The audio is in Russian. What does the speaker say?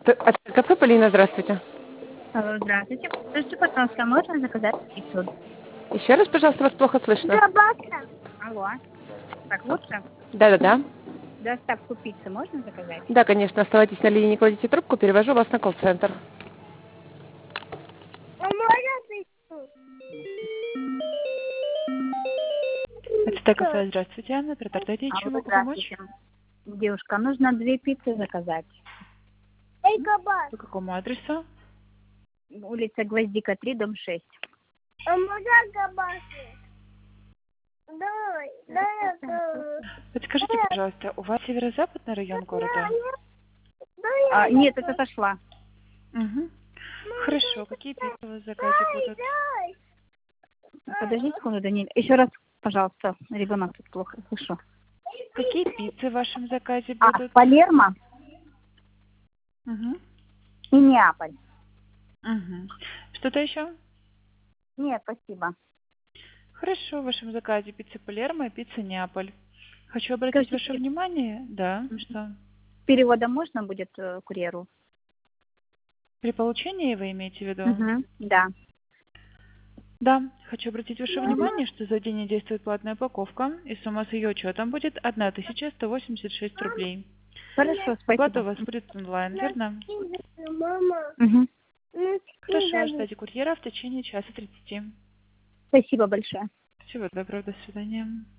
От кафе Полина, здравствуйте. Алло, здравствуйте. Скажите, пожалуйста, можно заказать пиццу? Еще раз, пожалуйста, вас плохо слышно. Алло. Так лучше? Да-да-да. Доставку пиццы можно заказать? Да, конечно, оставайтесь на линии, не кладите трубку, перевожу вас на колл-центр. Это кафе, здравствуйте, Анна, Протартайте, чем Алло, могу помочь? здравствуйте. Девушка, нужно 2 пиццы заказать. По какому адресу? Улица Гвоздика, 3, дом 6. Подскажите, пожалуйста, у вас северо-западный район города? Нет, это сошла. Угу. Хорошо, какие пиццы у вас в заказе будут? Подожди секунду, Даниэль. Еще раз, пожалуйста, ребенок тут плохо слышу. Какие пиццы в вашем заказе будут? Палермо Угу. и Неаполь. Угу. Что-то еще? Нет, спасибо. Хорошо, в вашем заказе пицца Палермо и пицца Неаполь. Хочу обратить Скажите, ваше внимание, да, что перевода можно будет курьеру? при получении вы имеете в виду? Да. Да, хочу обратить ваше внимание, что за день действует платная упаковка, и сумма с ее учетом будет 1186 рублей. Хорошо, Оплата у спасибо. вас будет онлайн, верно? Мгм. Хорошо, ждите курьера в течение часа 30. Спасибо большое. Всего доброго, до свидания.